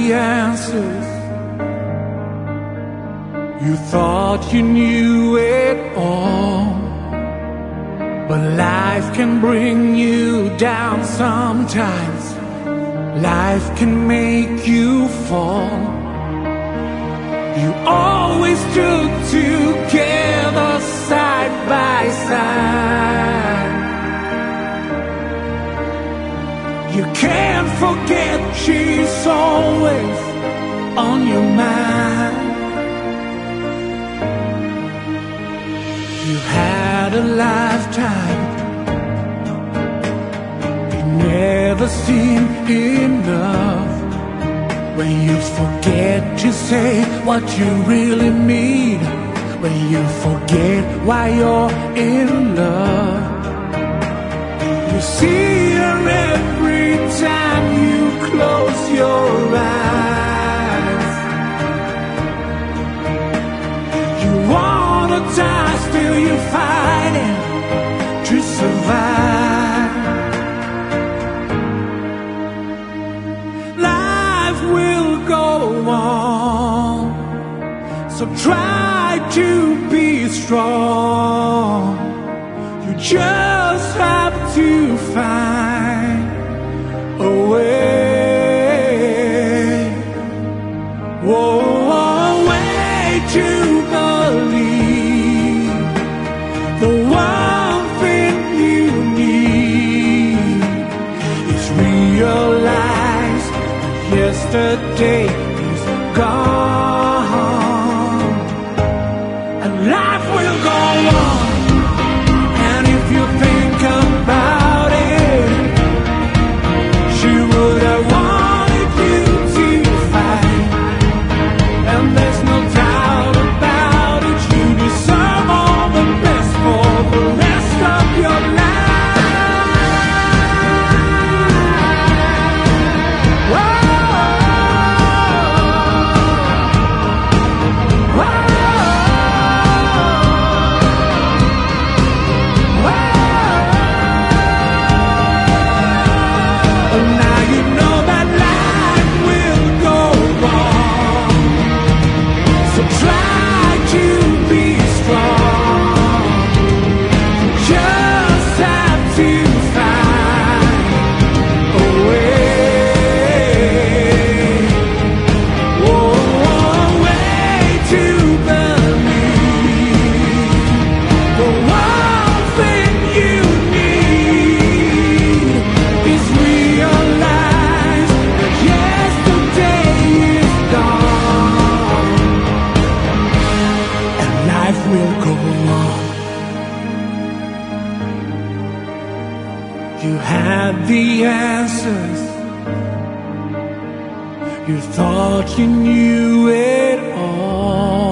the answers. You thought you knew it all, but life can bring you down sometimes. Life can make you fall. You always stood together side by side. You can't forget she's always on your mind. You had a lifetime, it never seemed enough. When you forget to say what you really mean, when you forget why you're in love. You see her every time you close your eyes. You wanna die, still you're fighting to survive. Life will go on, so try to be strong. You just have to find a way, whoa, a way to believe the one thing you need is realize that yesterday is gone and life will go on. And if you think about it, she would have wanted you to fight. And there's no doubt about it, you deserve all the best for the rest of your life. Whoa. Whoa. Now you know that life will go on, so try to be strong. Just have to find a way, oh, a way to believe the one thing you need is realize that yesterday is gone and life will go on. You had the answers. You thought you knew it all,